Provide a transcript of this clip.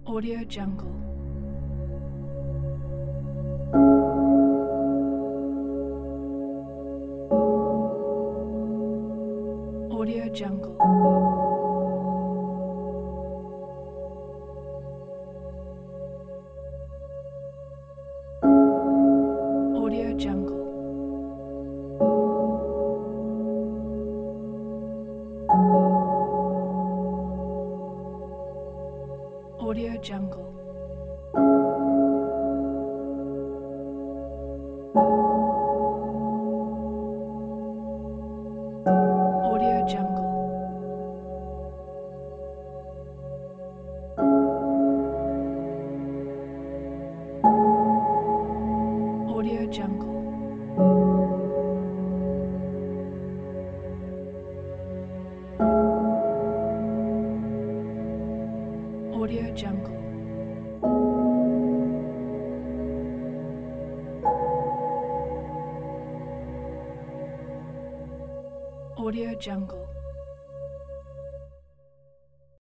Audio Jungle. Audio Jungle. Audio Jungle. Audio Jungle. Audio Jungle. Audio Jungle. Audio Jungle. Audio Jungle.